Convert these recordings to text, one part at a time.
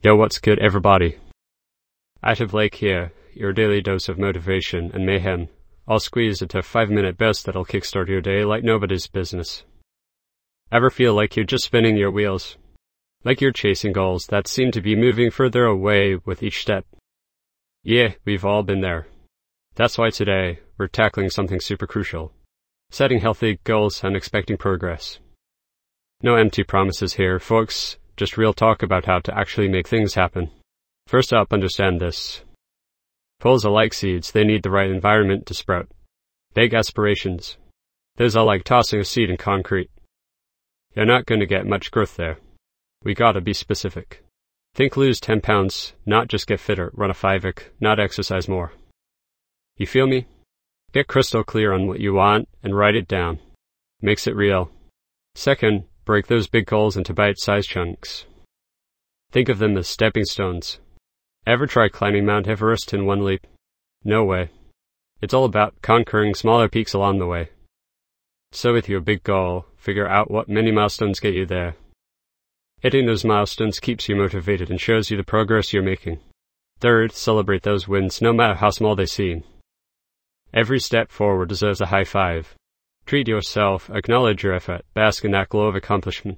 Yo, what's good, everybody? Active Lake here, your daily dose of motivation and mayhem, all squeezed into a 5-minute burst that'll kickstart your day like nobody's business. Ever feel like you're just spinning your wheels? Like you're chasing goals that seem to be moving further away with each step? Yeah, we've all been there. That's why today, we're tackling something super crucial. Setting healthy goals and expecting progress. No empty promises here, folks. Just real talk about how to actually make things happen. First up, understand this. Goals are like seeds, they need the right environment to sprout. Big aspirations. Those are like tossing a seed in concrete. You're not going to get much growth there. We gotta be specific. Think lose 10 pounds, not just get fitter, run a 5k, not exercise more. You feel me? Get crystal clear on what you want and write it down. Makes it real. Second, break those big goals into bite-sized chunks. Think of them as stepping stones. Ever try climbing Mount Everest in one leap? No way. It's all about conquering smaller peaks along the way. So with your big goal, figure out what mini milestones get you there. Hitting those milestones keeps you motivated and shows you the progress you're making. Third, celebrate those wins no matter how small they seem. Every step forward deserves a high five. Treat yourself, acknowledge your effort, bask in that glow of accomplishment.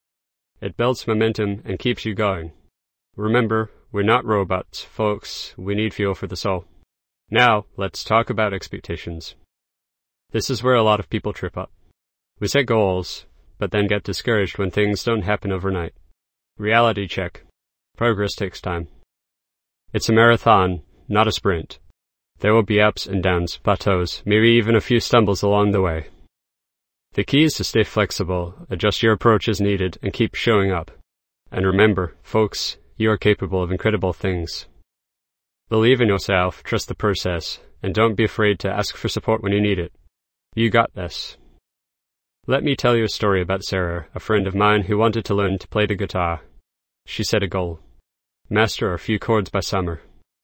It builds momentum and keeps you going. Remember, we're not robots, folks. We need fuel for the soul. Now, let's talk about expectations. This is where a lot of people trip up. We set goals, but then get discouraged when things don't happen overnight. Reality check. Progress takes time. It's a marathon, not a sprint. There will be ups and downs, plateaus, maybe even a few stumbles along the way. The key is to stay flexible, adjust your approach as needed, and keep showing up. And remember, folks, you are capable of incredible things. Believe in yourself, trust the process, and don't be afraid to ask for support when you need it. You got this. Let me tell you a story about Sarah, a friend of mine who wanted to learn to play the guitar. She set a goal. Master a few chords by summer.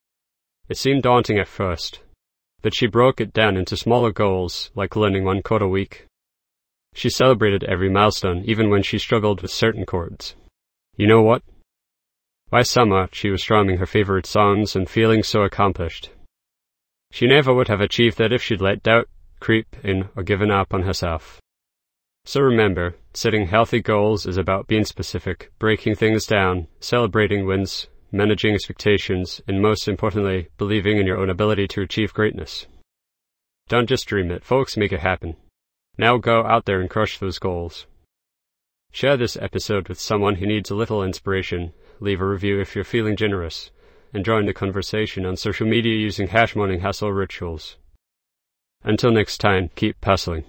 It seemed daunting at first, but she broke it down into smaller goals, like learning 1 chord a week. She celebrated every milestone, even when she struggled with certain chords. You know what? By summer, she was strumming her favorite songs and feeling so accomplished. She never would have achieved that if she'd let doubt creep in or given up on herself. So remember, setting healthy goals is about being specific, breaking things down, celebrating wins, managing expectations, and most importantly, believing in your own ability to achieve greatness. Don't just dream it, folks, make it happen. Now go out there and crush those goals. Share this episode with someone who needs a little inspiration, leave a review if you're feeling generous, and join the conversation on social media using #MorningHustle_rituals. Until next time, keep hustling.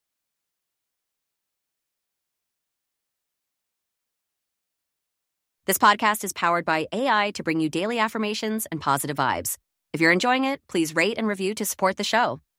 This podcast is powered by AI to bring you daily affirmations and positive vibes. If you're enjoying it, please rate and review to support the show.